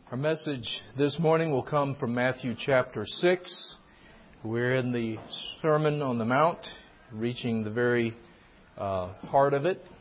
Our message this morning will come from Matthew chapter 6. We're in the Sermon on the Mount, reaching the very heart of it,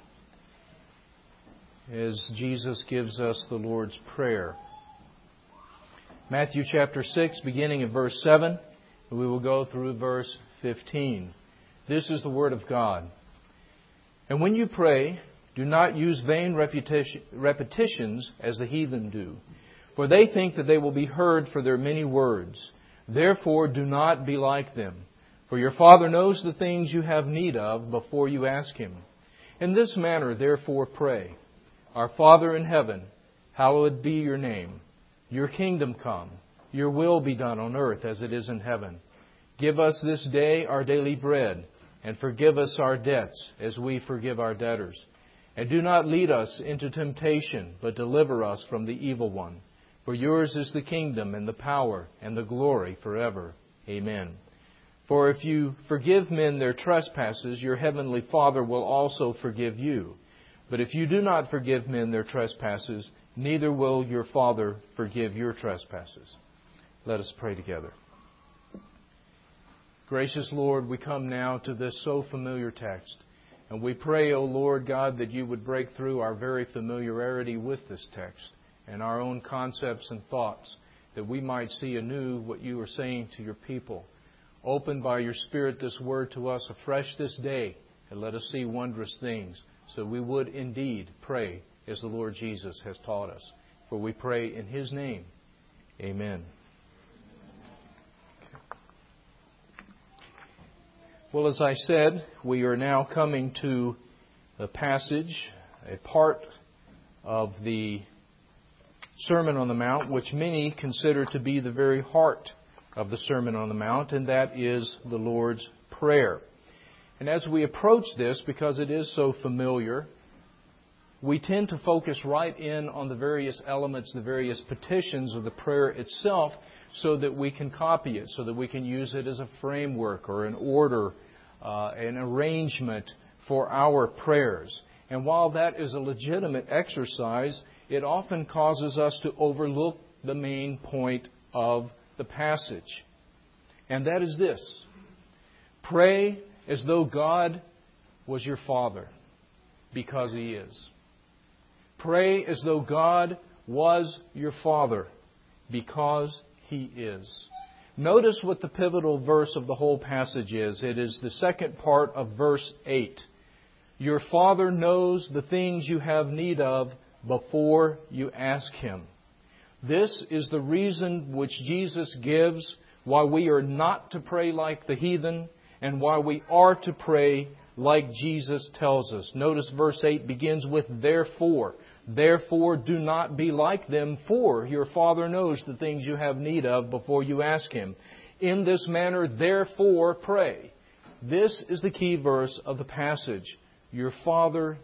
as Jesus gives us the Lord's Prayer. Matthew chapter 6, beginning at verse 7, and we will go through verse 15. This is the Word of God. And when you pray, do not use vain repetitions as the heathen do, for they think that they will be heard for their many words. Therefore, do not be like them, for your Father knows the things you have need of before you ask Him. In this manner, therefore, pray. Our Father in heaven, hallowed be your name. Your kingdom come. Your will be done on earth as it is in heaven. Give us this day our daily bread, and forgive us our debts as we forgive our debtors. And do not lead us into temptation, but deliver us from the evil one. For yours is the kingdom and the power and the glory forever. Amen. For if you forgive men their trespasses, your heavenly Father will also forgive you. But if you do not forgive men their trespasses, neither will your Father forgive your trespasses. Let us pray together. Gracious Lord, we come now to this so familiar text. And we pray, O Lord God, that you would break through our very familiarity with this text and our own concepts and thoughts, that we might see anew what you are saying to your people. Open by your Spirit this word to us afresh this day, and let us see wondrous things, so we would indeed pray as the Lord Jesus has taught us. For we pray in His name. Amen. Well, as I said, we are now coming to a passage, a part of the Sermon on the Mount, which many consider to be the very heart of the Sermon on the Mount, and that is the Lord's Prayer. And as we approach this, because it is so familiar, we tend to focus right in on the various elements, the various petitions of the prayer itself, so that we can copy it, so that we can use it as a framework or an order, an arrangement for our prayers. And while that is a legitimate exercise, it often causes us to overlook the main point of the passage. And that is this: pray as though God was your Father, because He is. Pray as though God was your Father, because He is. Notice what the pivotal verse of the whole passage is. It is the second part of verse 8. Your Father knows the things you have need of before you ask Him. This is the reason which Jesus gives why we are not to pray like the heathen and why we are to pray like Jesus tells us. Notice verse 8 begins with therefore. Therefore do not be like them, for your Father knows the things you have need of before you ask Him. In this manner, therefore, pray. This is the key verse of the passage. Your Father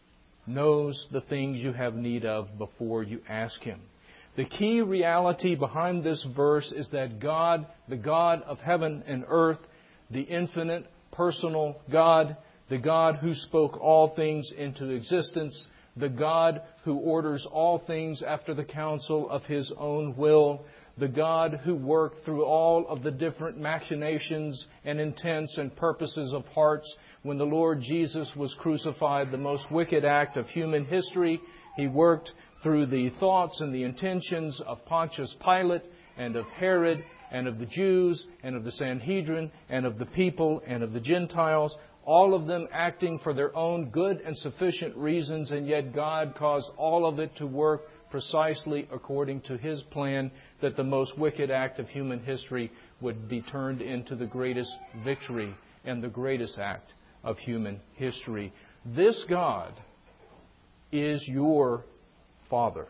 knows the things you have need of before you ask Him. The key reality behind this verse is that God, the God of heaven and earth, the infinite, personal God, the God who spoke all things into existence, the God who orders all things after the counsel of His own will, the God who worked through all of the different machinations and intents and purposes of hearts. When the Lord Jesus was crucified, the most wicked act of human history, He worked through the thoughts and the intentions of Pontius Pilate and of Herod and of the Jews and of the Sanhedrin and of the people and of the Gentiles, all of them acting for their own good and sufficient reasons, and yet God caused all of it to work precisely according to His plan, that the most wicked act of human history would be turned into the greatest victory and the greatest act of human history. This God is your Father.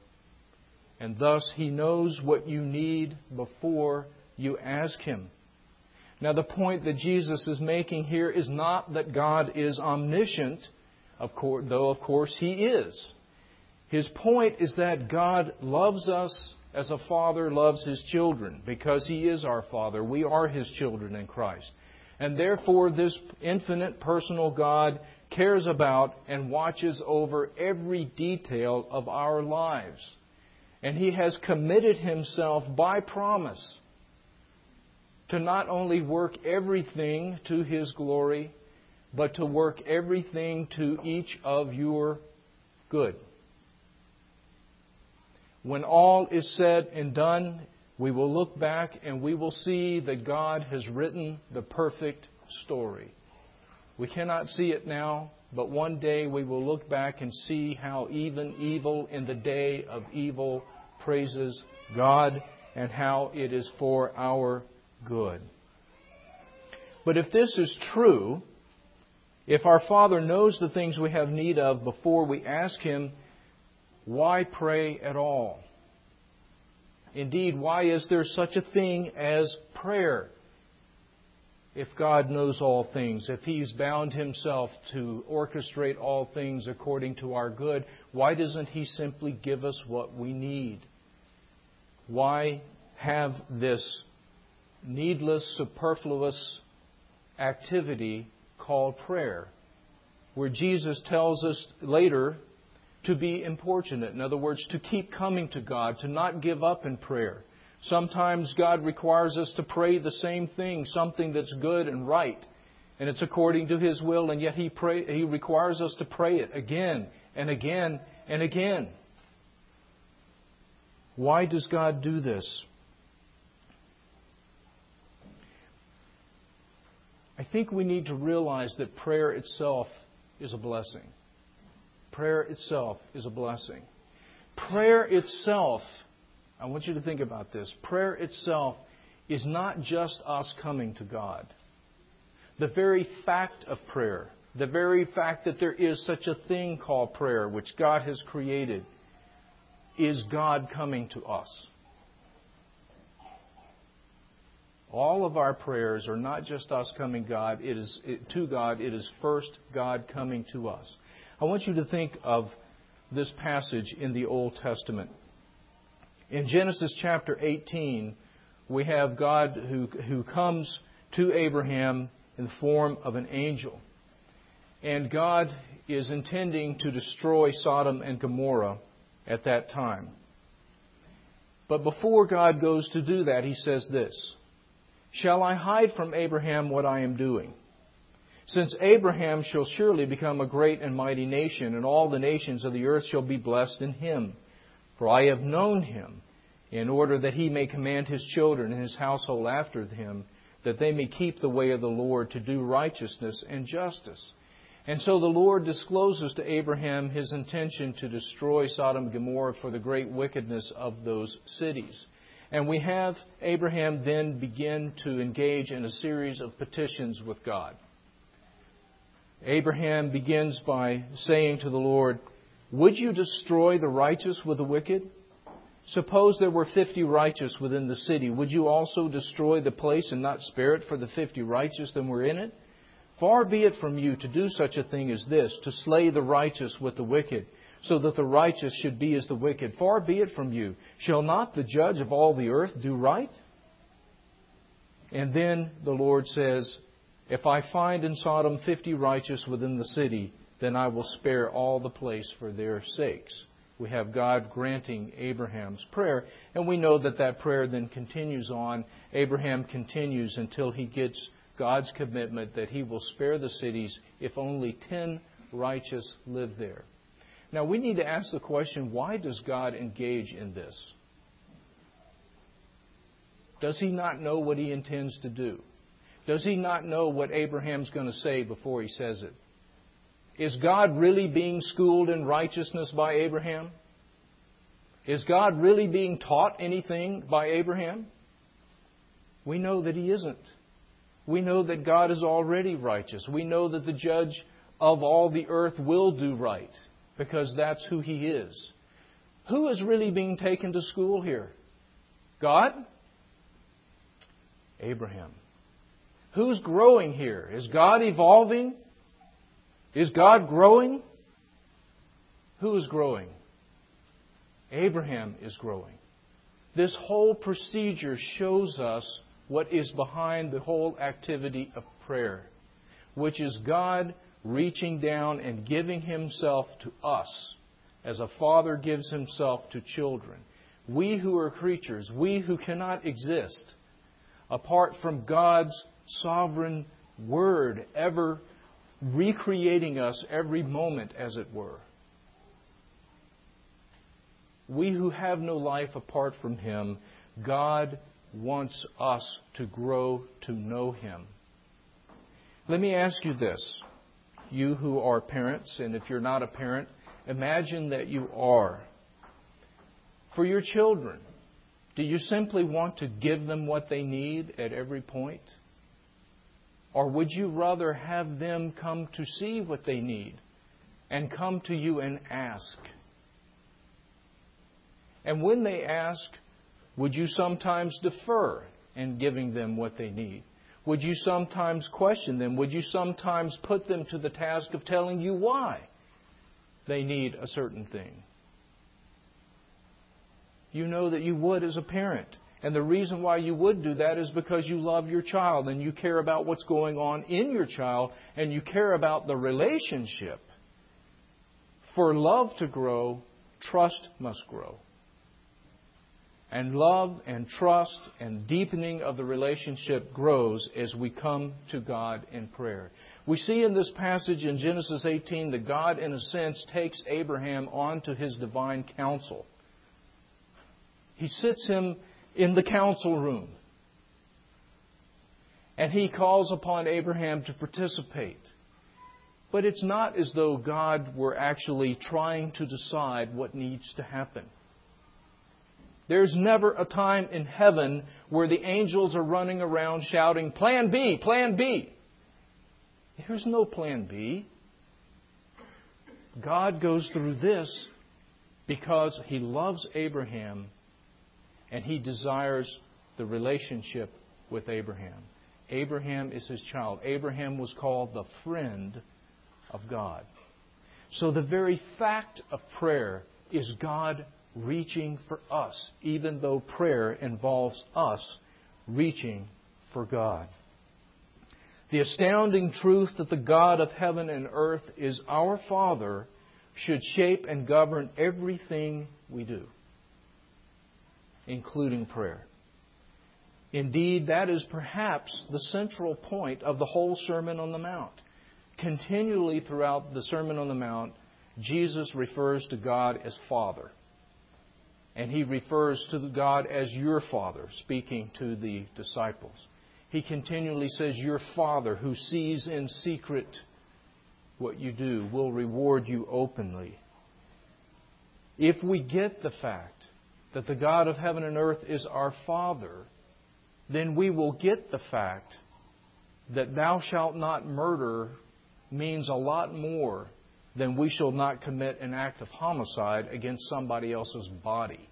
And thus He knows what you need before you ask Him. Now, the point that Jesus is making here is not that God is omniscient, though of course He is. His point is that God loves us as a father loves his children, because He is our Father. We are His children in Christ. And therefore, this infinite personal God cares about and watches over every detail of our lives. And He has committed Himself by promise to not only work everything to His glory, but to work everything to each of your good. When all is said and done, we will look back and we will see that God has written the perfect story. We cannot see it now, but one day we will look back and see how even evil in the day of evil praises God and how it is for our good. But if this is true, if our Father knows the things we have need of before we ask Him, why pray at all? Indeed, why is there such a thing as prayer? If God knows all things, if He's bound Himself to orchestrate all things according to our good, why doesn't He simply give us what we need? Why have this needless, superfluous activity called prayer, where Jesus tells us later to be importunate. In other words, to keep coming to God, to not give up in prayer. Sometimes God requires us to pray the same thing, something that's good and right, and it's according to His will, and yet He requires us to pray it again and again and again. Why does God do this? I think we need to realize that prayer itself is a blessing. Prayer itself is a blessing. Prayer itself, I want you to think about this. Prayer itself is not just us coming to God. The very fact of prayer, the very fact that there is such a thing called prayer, which God has created, is God coming to us. All of our prayers are not just us coming to God. It is first God coming to us. I want you to think of this passage in the Old Testament. In Genesis chapter 18, we have God who comes to Abraham in the form of an angel. And God is intending to destroy Sodom and Gomorrah at that time. But before God goes to do that, He says this, "Shall I hide from Abraham what I am doing? Since Abraham shall surely become a great and mighty nation, and all the nations of the earth shall be blessed in him. For I have known him, in order that he may command his children and his household after him, that they may keep the way of the Lord to do righteousness and justice." And so the Lord discloses to Abraham His intention to destroy Sodom and Gomorrah for the great wickedness of those cities. And we have Abraham then begin to engage in a series of petitions with God. Abraham begins by saying to the Lord, "Would you destroy the righteous with the wicked? Suppose there were 50 righteous within the city. Would you also destroy the place and not spare it for the 50 righteous that were in it? Far be it from you to do such a thing as this, to slay the righteous with the wicked, so that the righteous should be as the wicked. Far be it from you. Shall not the judge of all the earth do right?" And then the Lord says, "If I find in Sodom 50 righteous within the city, then I will spare all the place for their sakes." We have God granting Abraham's prayer, and we know that that prayer then continues on. Abraham continues until he gets God's commitment that He will spare the cities if only 10 righteous live there. Now we need to ask the question, why does God engage in this? Does He not know what He intends to do? Does He not know what Abraham's going to say before He says it? Is God really being schooled in righteousness by Abraham? Is God really being taught anything by Abraham? We know that He isn't. We know that God is already righteous. We know that the judge of all the earth will do right, because that's who He is. Who is really being taken to school here? God? Abraham. Who's growing here? Is God evolving? Is God growing? Who is growing? Abraham is growing. This whole procedure shows us what is behind the whole activity of prayer, which is God reaching down and giving Himself to us as a father gives himself to children. We who are creatures, we who cannot exist apart from God's sovereign Word ever recreating us every moment, as it were. We who have no life apart from Him, God wants us to grow to know Him. Let me ask you this, you who are parents, and if you're not a parent, imagine that you are. For your children, do you simply want to give them what they need at every point? Or would you rather have them come to see what they need and come to you and ask? And when they ask, would you sometimes defer in giving them what they need? Would you sometimes question them? Would you sometimes put them to the task of telling you why they need a certain thing? You know that you would as a parent. And the reason why you would do that is because you love your child and you care about what's going on in your child and you care about the relationship. For love to grow, trust must grow. And love and trust and deepening of the relationship grows as we come to God in prayer. We see in this passage in Genesis 18 that God, in a sense, takes Abraham onto His divine counsel. He sits him in the council room. And He calls upon Abraham to participate. But it's not as though God were actually trying to decide what needs to happen. There's never a time in heaven where the angels are running around shouting, Plan B, Plan B. There's no Plan B. God goes through this because He loves Abraham and He desires the relationship with Abraham. Abraham is His child. Abraham was called the friend of God. So the very fact of prayer is God reaching for us, even though prayer involves us reaching for God. The astounding truth that the God of heaven and earth is our Father should shape and govern everything we do, including prayer. Indeed, that is perhaps the central point of the whole Sermon on the Mount. Continually throughout the Sermon on the Mount, Jesus refers to God as Father. And He refers to God as your Father, speaking to the disciples. He continually says, your Father who sees in secret what you do will reward you openly. If we get the fact that the God of heaven and earth is our Father, then we will get the fact that thou shalt not murder means a lot more than we shall not commit an act of homicide against somebody else's body.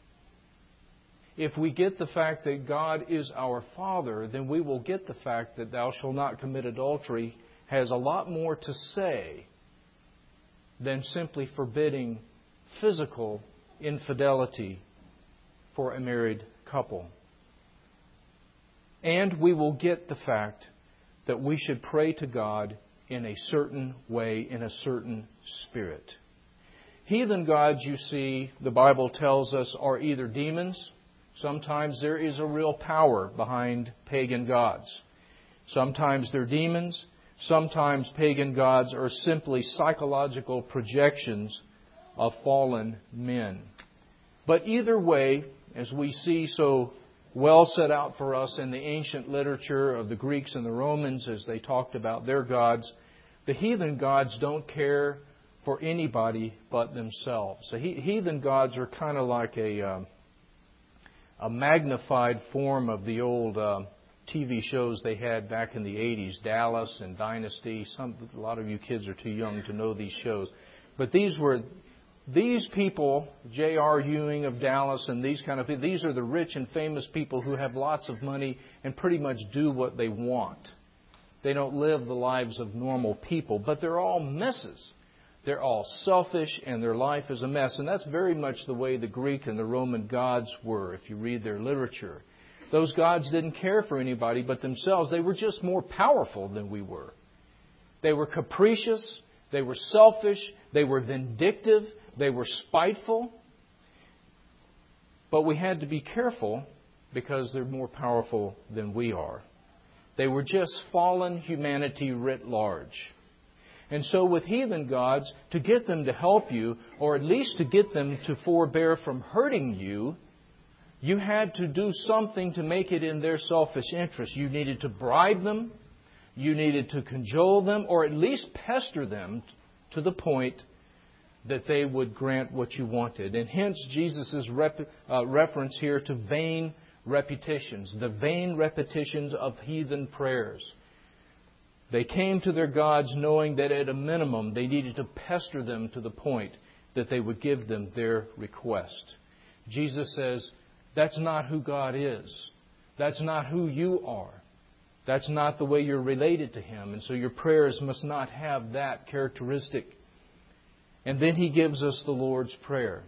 If we get the fact that God is our Father, then we will get the fact that thou shalt not commit adultery has a lot more to say than simply forbidding physical infidelity for a married couple. And we will get the fact that we should pray to God in a certain way, in a certain spirit. Heathen gods, you see, the Bible tells us, are either demons. Sometimes there is a real power behind pagan gods. Sometimes they're demons. Sometimes pagan gods are simply psychological projections of fallen men. But either way, as we see so well set out for us in the ancient literature of the Greeks and the Romans as they talked about their gods, the heathen gods don't care for anybody but themselves. So heathen gods are kind of like a magnified form of the old TV shows they had back in the 80s, Dallas and Dynasty. A lot of you kids are too young to know these shows. But these people, J.R. Ewing of Dallas and these kind of people, these are the rich and famous people who have lots of money and pretty much do what they want. They don't live the lives of normal people, but they're all messes. They're all selfish and their life is a mess. And that's very much the way the Greek and the Roman gods were, if you read their literature. Those gods didn't care for anybody but themselves. They were just more powerful than we were. They were capricious. They were selfish. They were vindictive. They were spiteful. But we had to be careful because they're more powerful than we are. They were just fallen humanity writ large. And so with heathen gods, to get them to help you, or at least to get them to forbear from hurting you, you had to do something to make it in their selfish interest. You needed to bribe them, you needed to cajole them, or at least pester them to the point that they would grant what you wanted. And hence Jesus' reference here to vain repetitions, the vain repetitions of heathen prayers. They came to their gods knowing that at a minimum they needed to pester them to the point that they would give them their request. Jesus says, that's not who God is. That's not who you are. That's not the way you're related to Him. And so your prayers must not have that characteristic. And then He gives us the Lord's Prayer.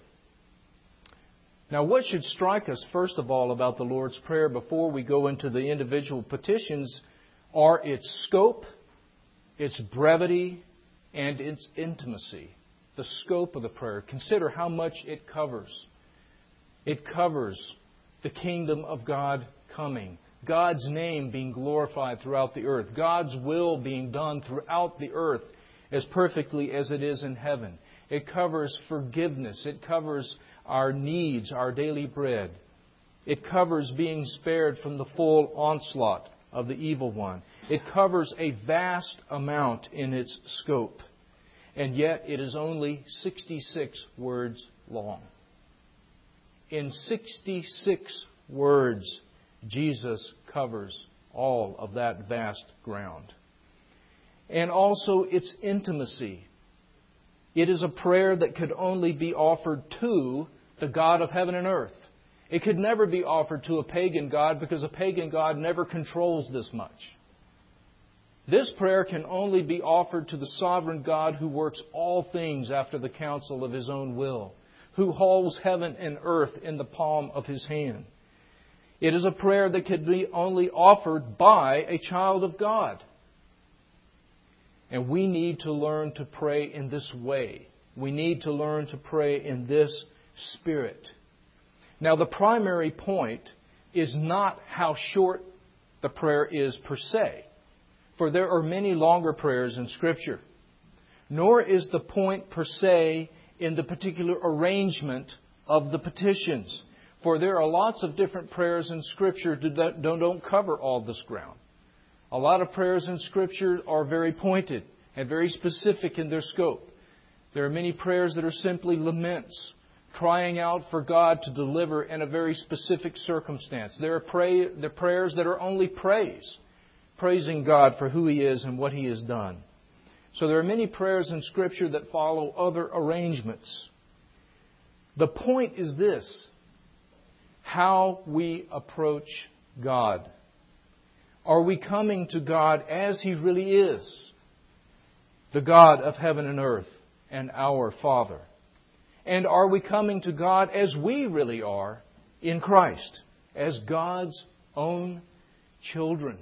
Now, what should strike us, first of all, about the Lord's Prayer before we go into the individual petitions are its scope, its brevity, and its intimacy. The scope of the prayer. Consider how much it covers. It covers the kingdom of God coming, God's name being glorified throughout the earth, God's will being done throughout the earth as perfectly as it is in heaven. It covers forgiveness. It covers our needs, our daily bread. It covers being spared from the full onslaught of the evil one. It covers a vast amount in its scope. And yet it is only 66 words long. In 66 words, Jesus covers all of that vast ground. And also its intimacy. It is a prayer that could only be offered to the God of heaven and earth. It could never be offered to a pagan god because a pagan god never controls this much. This prayer can only be offered to the sovereign God who works all things after the counsel of His own will, who holds heaven and earth in the palm of His hand. It is a prayer that could be only offered by a child of God. And we need to learn to pray in this way. We need to learn to pray in this spirit. Now, the primary point is not how short the prayer is per se, for there are many longer prayers in Scripture. Nor is the point per se in the particular arrangement of the petitions, for there are lots of different prayers in Scripture that don't cover all this ground. A lot of prayers in Scripture are very pointed and very specific in their scope. There are many prayers that are simply laments, crying out for God to deliver in a very specific circumstance. There are prayers that are only praise, praising God for who He is and what He has done. So there are many prayers in Scripture that follow other arrangements. The point is this: how we approach God. Are we coming to God as He really is? The God of heaven and earth and our Father. And are we coming to God as we really are in Christ, as God's own children?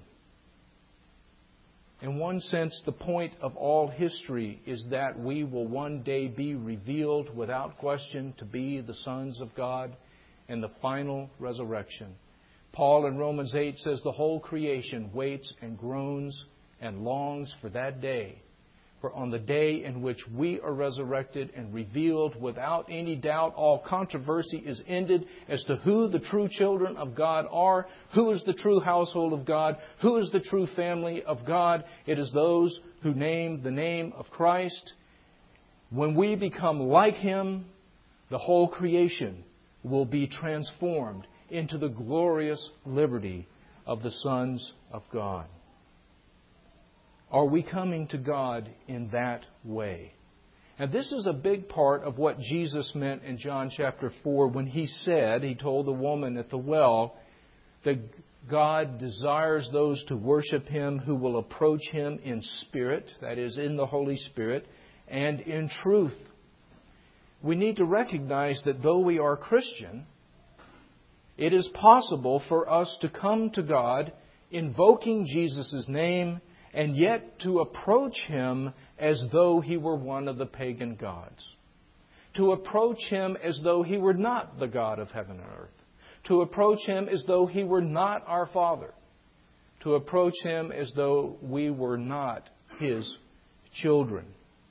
In one sense, the point of all history is that we will one day be revealed without question to be the sons of God in the final resurrection. Paul in Romans 8 says the whole creation waits and groans and longs for that day. For on the day in which we are resurrected and revealed without any doubt, all controversy is ended as to who the true children of God are, who is the true household of God, who is the true family of God. It is those who name the name of Christ. When we become like Him, the whole creation will be transformed into the glorious liberty of the sons of God. Are we coming to God in that way? And this is a big part of what Jesus meant in John chapter 4 when He told the woman at the well, that God desires those to worship Him who will approach Him in spirit, that is, in the Holy Spirit, and in truth. We need to recognize that though we are Christian, it is possible for us to come to God invoking Jesus' name and yet to approach Him as though He were one of the pagan gods. to approach Him as though He were not the God of heaven and earth, to approach Him as though He were not our Father, to approach Him as though we were not His children.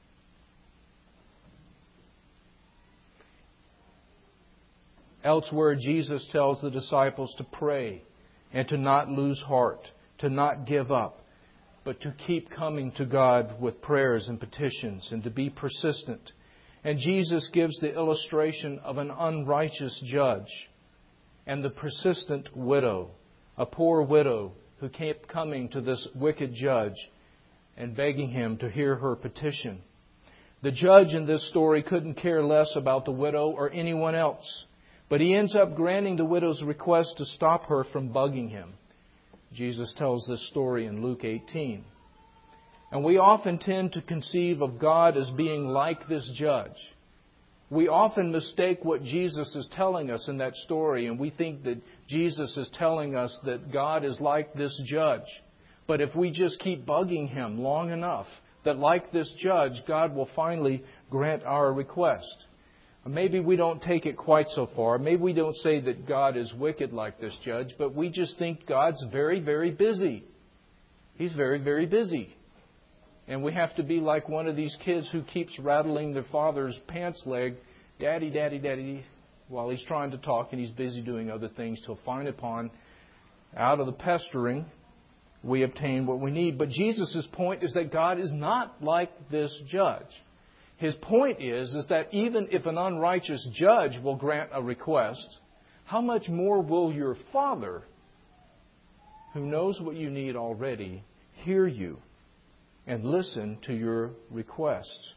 Elsewhere, Jesus tells the disciples to pray and to not lose heart, to not give up, but to keep coming to God with prayers and petitions and to be persistent. And Jesus gives the illustration of an unrighteous judge and the persistent widow, a poor widow who kept coming to this wicked judge and begging him to hear her petition. The judge in this story couldn't care less about the widow or anyone else, but he ends up granting the widow's request to stop her from bugging him. Jesus tells this story in Luke 18. And we often tend to conceive of God as being like this judge. We often mistake what Jesus is telling us in that story, and we think that Jesus is telling us that God is like this judge. But if we just keep bugging Him long enough, that like this judge, God will finally grant our request. Maybe we don't take it quite so far. Maybe we don't say that God is wicked like this judge, but we just think God's very, very busy. He's very, very busy. And we have to be like one of these kids who keeps rattling their father's pants leg, "Daddy, Daddy, Daddy," while he's trying to talk and he's busy doing other things till fine upon, out of the pestering, we obtain what we need. But Jesus' point is that God is not like this judge. His point is that even if an unrighteous judge will grant a request, how much more will your Father, who knows what you need already, hear you and listen to your requests?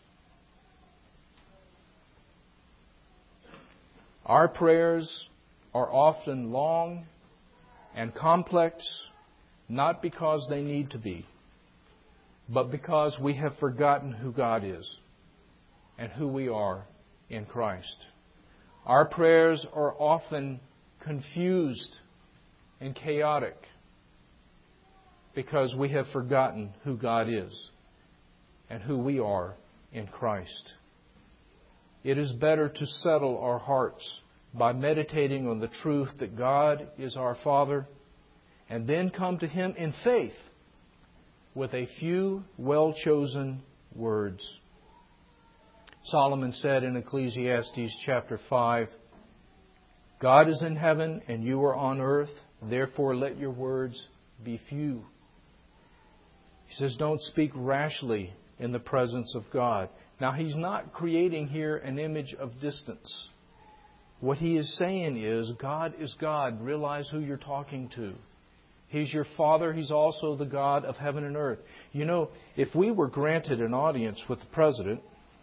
Our prayers are often long and complex, not because they need to be, but because we have forgotten who God is and who we are in Christ. Our prayers are often confused and chaotic because we have forgotten who God is and who we are in Christ. It is better to settle our hearts by meditating on the truth that God is our Father and then come to Him in faith with a few well-chosen words. Solomon said in Ecclesiastes chapter 5, "God is in heaven and you are on earth, therefore let your words be few." He says, don't speak rashly in the presence of God. Now, He's not creating here an image of distance. What He is saying is, God is God. Realize who you're talking to. He's your Father. He's also the God of heaven and earth. You know, if we were granted an audience with the President,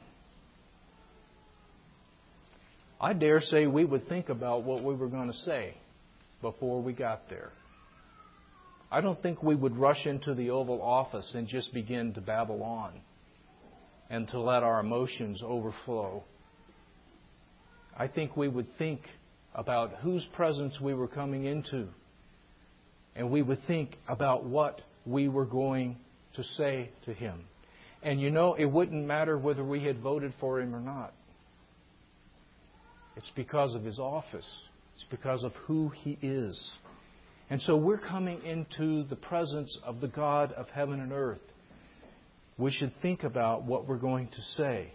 I dare say we would think about what we were going to say before we got there. I don't think we would rush into the Oval Office and just begin to babble on and to let our emotions overflow. I think we would think about whose presence we were coming into, and we would think about what we were going to say to Him. And you know, it wouldn't matter whether we had voted for Him or not. It's because of His office. It's because of who He is. And so we're coming into the presence of the God of heaven and earth. We should think about what we're going to say.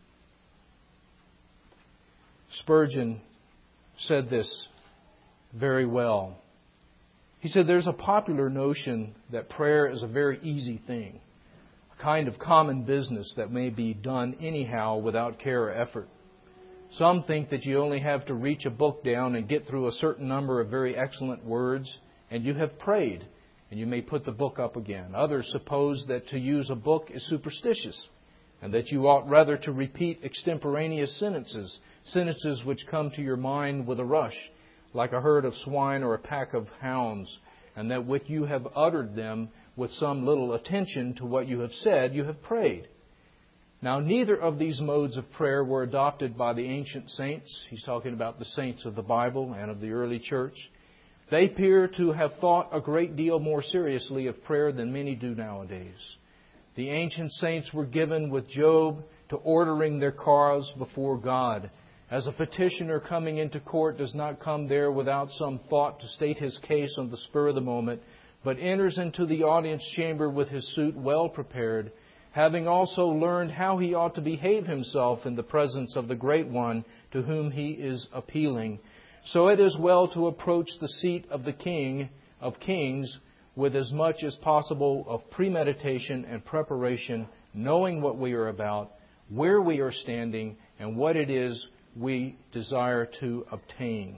Spurgeon said this very well. He said, there's a popular notion that prayer is a very easy thing, a kind of common business that may be done anyhow without care or effort. Some think that you only have to reach a book down and get through a certain number of very excellent words, and you have prayed, and you may put the book up again. Others suppose that to use a book is superstitious, and that you ought rather to repeat extemporaneous sentences which come to your mind with a rush, like a herd of swine or a pack of hounds, and that with you have uttered them with some little attention to what you have said, you have prayed. Now, neither of these modes of prayer were adopted by the ancient saints. He's talking about the saints of the Bible and of the early church. They appear to have thought a great deal more seriously of prayer than many do nowadays. The ancient saints were given with Job to ordering their cause before God. As a petitioner coming into court does not come there without some thought to state his case on the spur of the moment, but enters into the audience chamber with his suit well prepared, having also learned how he ought to behave himself in the presence of the Great One to whom he is appealing. So it is well to approach the seat of the King of Kings with as much as possible of premeditation and preparation, knowing what we are about, where we are standing, and what it is we desire to obtain.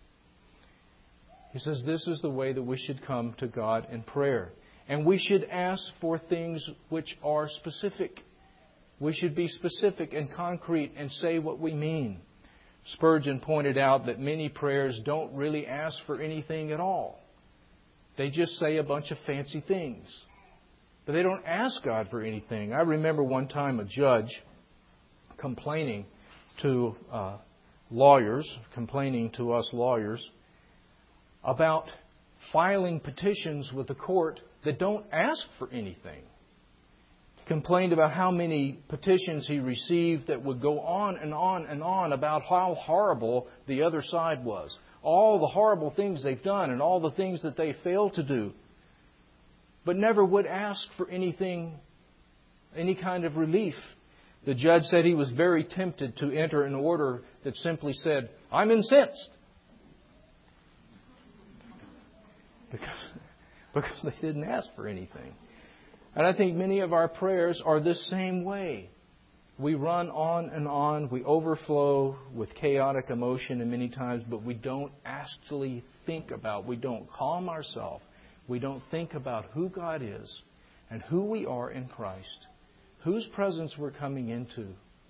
He says this is the way that we should come to God in prayer. And we should ask for things which are specific. We should be specific and concrete and say what we mean. Spurgeon pointed out that many prayers don't really ask for anything at all. They just say a bunch of fancy things. But they don't ask God for anything. I remember one time a judge complaining to us lawyers, about filing petitions with the court that don't ask for anything. Complained about how many petitions he received that would go on and on and on about how horrible the other side was. All the horrible things they've done and all the things that they failed to do. But never would ask for anything, any kind of relief. The judge said he was very tempted to enter an order that simply said, "I'm incensed." Because they didn't ask for anything. And I think many of our prayers are this same way. We run on and on. We overflow with chaotic emotion and many times, but we don't actually think about, we don't calm ourselves. We don't think about who God is and who we are in Christ, whose presence we're coming into,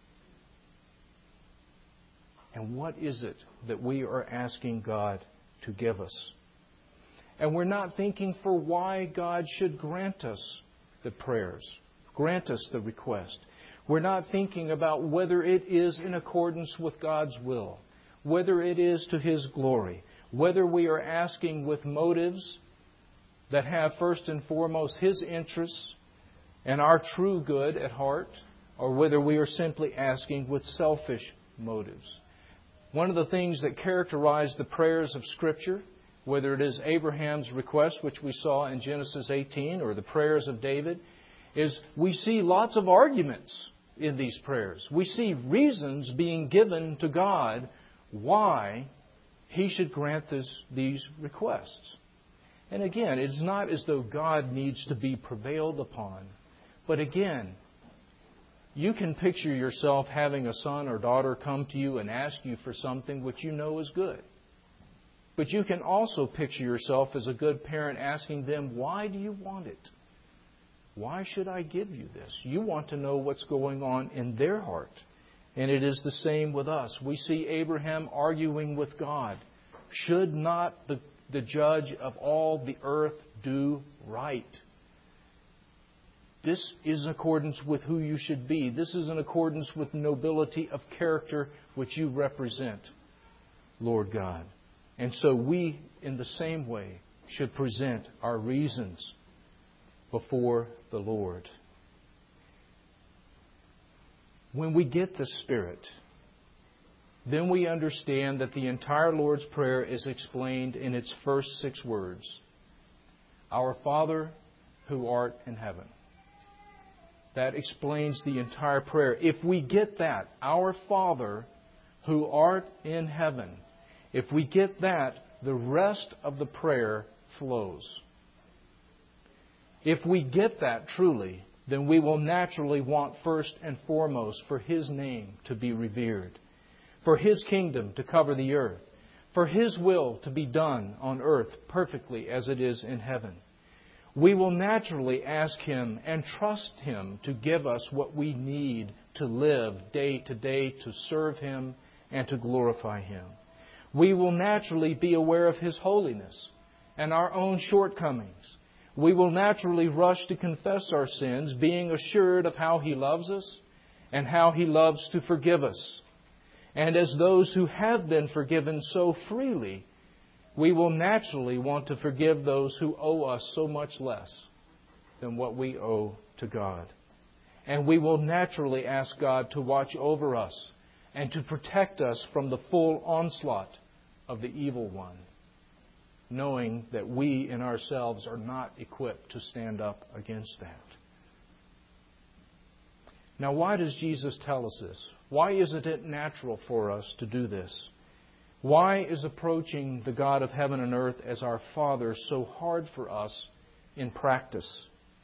and what is it that we are asking God to give us. And we're not thinking for why God should grant us the prayers, grant us the request. We're not thinking about whether it is in accordance with God's will, whether it is to His glory, whether we are asking with motives that have first and foremost His interests and our true good at heart, or whether we are simply asking with selfish motives. One of the things that characterize the prayers of Scripture, whether it is Abraham's request, which we saw in Genesis 18, or the prayers of David, is we see lots of arguments in these prayers. We see reasons being given to God why He should grant these requests. And again, it's not as though God needs to be prevailed upon. But again, you can picture yourself having a son or daughter come to you and ask you for something which you know is good. But you can also picture yourself as a good parent asking them, why do you want it? Why should I give you this? You want to know what's going on in their heart. And it is the same with us. We see Abraham arguing with God. Should not the judge of all the earth do right? This is in accordance with who you should be. This is in accordance with nobility of character which you represent, Lord God. And so we, in the same way, should present our reasons before the Lord. When we get the Spirit, then we understand that the entire Lord's Prayer is explained in its first 6 words. Our Father who art in heaven. That explains the entire prayer. If we get that, our Father who art in heaven, if we get that, the rest of the prayer flows. If we get that truly, then we will naturally want first and foremost for His name to be revered, for His kingdom to cover the earth, for His will to be done on earth perfectly as it is in heaven. We will naturally ask Him and trust Him to give us what we need to live day to day to serve Him and to glorify Him. We will naturally be aware of His holiness and our own shortcomings. We will naturally rush to confess our sins, being assured of how He loves us and how He loves to forgive us. And as those who have been forgiven so freely, we will naturally want to forgive those who owe us so much less than what we owe to God. And we will naturally ask God to watch over us and to protect us from the full onslaught of the evil one, knowing that we in ourselves are not equipped to stand up against that. Now, why does Jesus tell us this? Why isn't it natural for us to do this? Why is approaching the God of heaven and earth as our Father so hard for us in practice?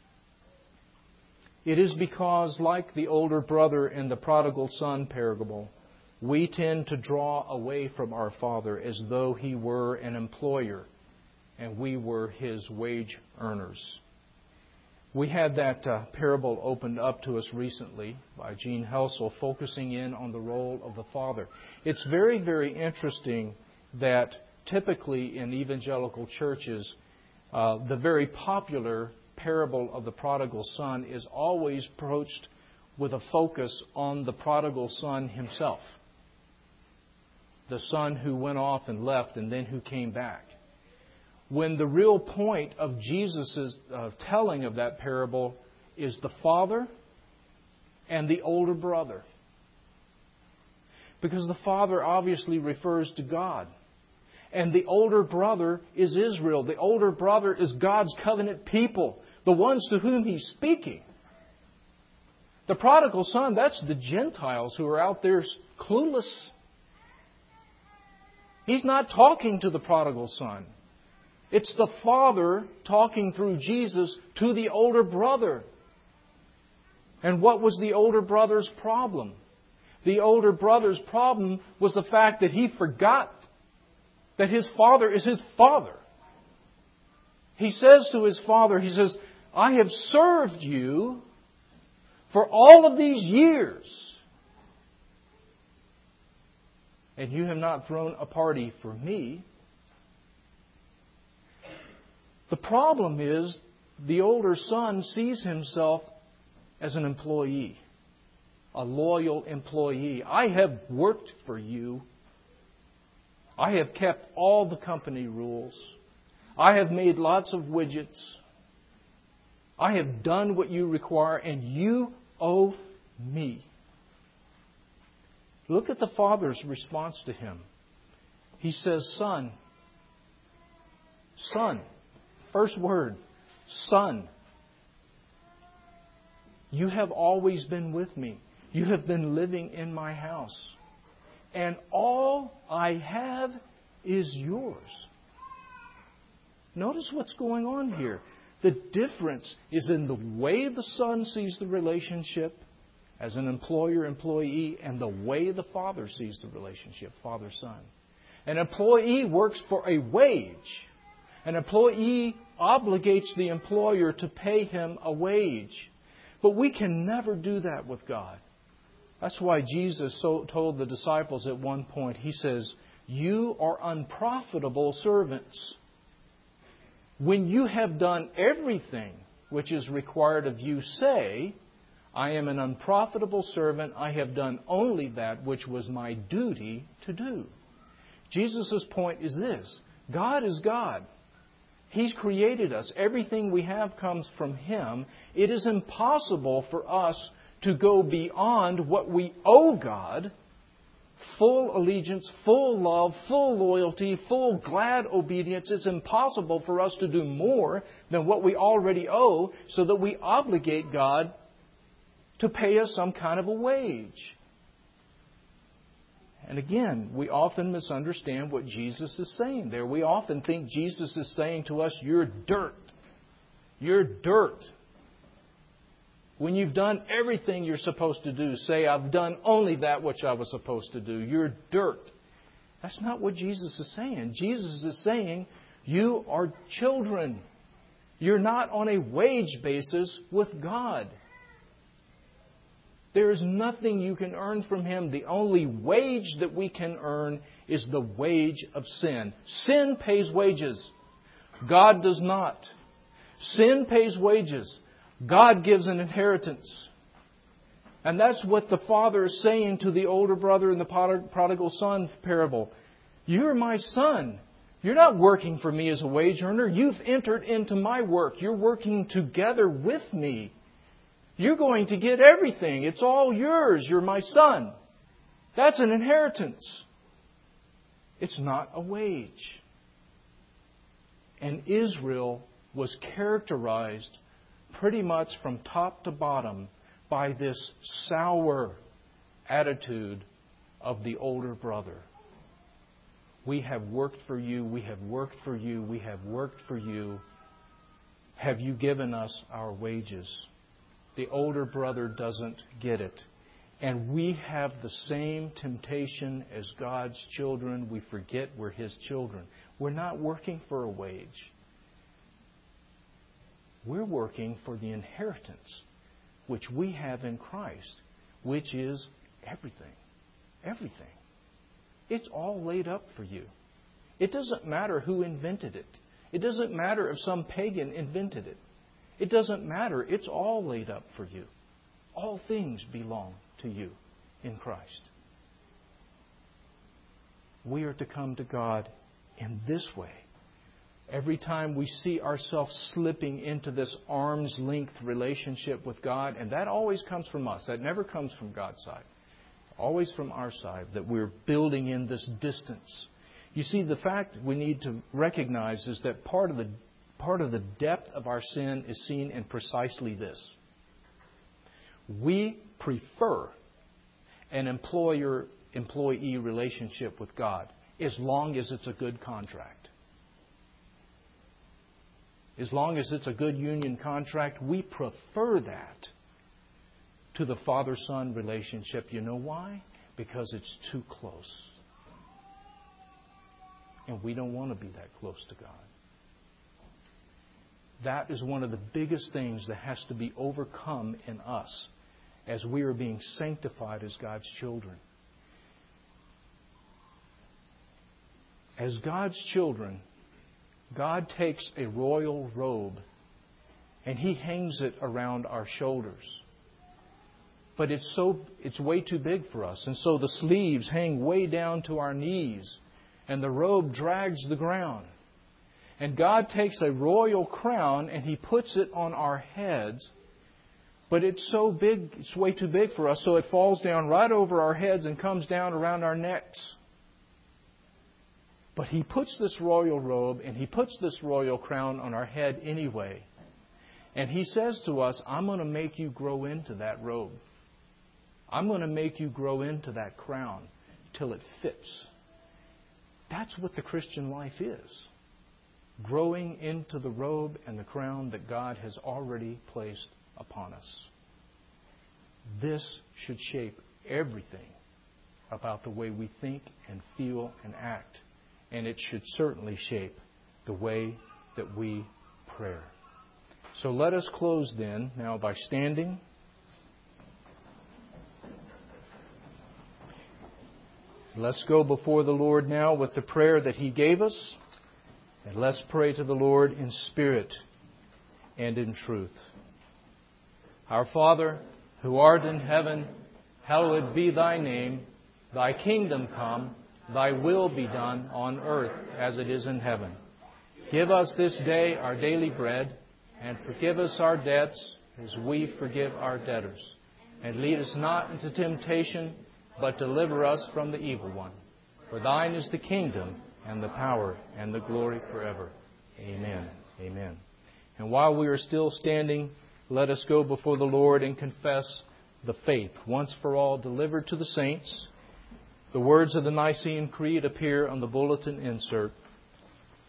It is because, like the older brother in the prodigal son parable, we tend to draw away from our Father as though He were an employer and we were His wage earners. We had that parable opened up to us recently by Gene Helsel, focusing in on the role of the Father. It's very, very interesting that typically in evangelical churches, the very popular parable of the prodigal son is always approached with a focus on the prodigal son himself. The son who went off and left and then who came back. When the real point of Jesus' telling of that parable is the father and the older brother. Because the father obviously refers to God. And the older brother is Israel. The older brother is God's covenant people. The ones to whom He's speaking. The prodigal son, that's the Gentiles who are out there clueless. He's not talking to the prodigal son. It's the Father talking through Jesus to the older brother. And what was the older brother's problem? The older brother's problem was the fact that he forgot that his father is his father. He says to his father, he says, I have served you for all of these years, and you have not thrown a party for me. The problem is the older son sees himself as an employee, a loyal employee. I have worked for you. I have kept all the company rules. I have made lots of widgets. I have done what you require, and you owe me. Look at the father's response to him. He says, Son. Son. First word, Son. You have always been with me. You have been living in my house. And all I have is yours. Notice what's going on here. The difference is in the way the son sees the relationship as an employer-employee and the way the father sees the relationship, father-son. An employee works for a wage. An employee obligates the employer to pay him a wage. But we can never do that with God. That's why Jesus told the disciples at one point, He says, you are unprofitable servants. When you have done everything which is required of you, say, I am an unprofitable servant. I have done only that which was my duty to do. Jesus' point is this. God is God. He's created us. Everything we have comes from Him. It is impossible for us to go beyond what we owe God. Full allegiance, full love, full loyalty, full glad obedience. It's impossible for us to do more than what we already owe so that we obligate God to pay us some kind of a wage. And again, we often misunderstand what Jesus is saying there. We often think Jesus is saying to us, you're dirt. You're dirt. When you've done everything you're supposed to do, say, I've done only that which I was supposed to do. You're dirt. That's not what Jesus is saying. Jesus is saying, you are children. You're not on a wage basis with God. There is nothing you can earn from Him. The only wage that we can earn is the wage of sin. Sin pays wages. God does not. Sin pays wages. God gives an inheritance. And that's what the father is saying to the older brother in the prodigal son parable. You're my son. You're not working for me as a wage earner. You've entered into my work. You're working together with me. You're going to get everything. It's all yours. You're my son. That's an inheritance. It's not a wage. And Israel was characterized pretty much from top to bottom by this sour attitude of the older brother. We have worked for you. We have worked for you. We have worked for you. Have you given us our wages? The older brother doesn't get it. And we have the same temptation as God's children. We forget we're His children. We're not working for a wage. We're working for the inheritance which we have in Christ, which is everything. Everything. It's all laid up for you. It doesn't matter who invented it. It doesn't matter if some pagan invented it. It doesn't matter. It's all laid up for you. All things belong to you in Christ. We are to come to God in this way. Every time we see ourselves slipping into this arm's length relationship with God, and that always comes from us. That never comes from God's side. Always from our side, that we're building in this distance. You see, the fact we need to recognize is that part of the depth of our sin is seen in precisely this. We prefer an employer-employee relationship with God as long as it's a good contract. As long as it's a good union contract, we prefer that to the father-son relationship. You know why? Because it's too close. And we don't want to be that close to God. That is one of the biggest things that has to be overcome in us as we are being sanctified as God's children. As God's children, God takes a royal robe and He hangs it around our shoulders. But it's way too big for us. And so the sleeves hang way down to our knees. And the robe drags the ground. And God takes a royal crown and He puts it on our heads. But it's so big, it's way too big for us. So it falls down right over our heads and comes down around our necks. But He puts this royal robe and He puts this royal crown on our head anyway. And He says to us, I'm going to make you grow into that robe. I'm going to make you grow into that crown till it fits. That's what the Christian life is. Growing into the robe and the crown that God has already placed upon us. This should shape everything about the way we think and feel and act. And it should certainly shape the way that we pray. So let us close then now by standing. Let's go before the Lord now with the prayer that He gave us. And let's pray to the Lord in spirit and in truth. Our Father, who art in heaven, hallowed be Thy name. Thy kingdom come, Thy will be done on earth as it is in heaven. Give us this day our daily bread, and forgive us our debts as we forgive our debtors. And lead us not into temptation, but deliver us from the evil one. For Thine is the kingdom, and the power, and the glory forever. Amen. Amen. And while we are still standing, let us go before the Lord and confess the faith once for all delivered to the saints. The words of the Nicene Creed appear on the bulletin insert.